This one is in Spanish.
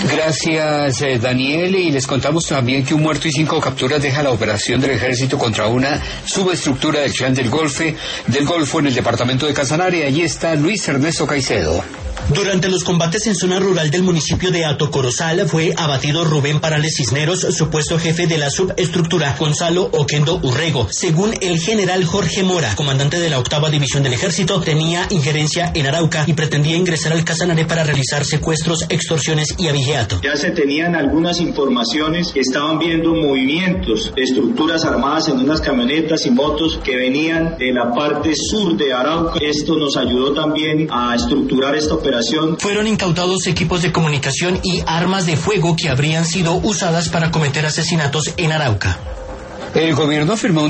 Gracias, Daniel, y les contamos también que un muerto y 5 capturas deja la operación del ejército contra una subestructura del Clan del Golfo en el departamento de Casanare. Allí está Luis Ernesto Caicedo. Durante los combates en zona rural del municipio de Hato Corozal fue abatido Rubén Parales Cisneros, supuesto jefe de la subestructura Gonzalo Oquendo Urrego. Según el general Jorge Mora, comandante de la 8ª División del Ejército, tenía injerencia en Arauca y pretendía ingresar al Casanare para realizar secuestros, extorsiones y abigeato. Ya se tenían algunas informaciones que estaban viendo movimientos de estructuras armadas en unas camionetas y motos que venían de la parte sur de Arauca. Esto nos ayudó también a estructurar esta operación. Fueron incautados equipos de comunicación y armas de fuego que habrían sido usadas para cometer asesinatos en Arauca. El gobierno firmó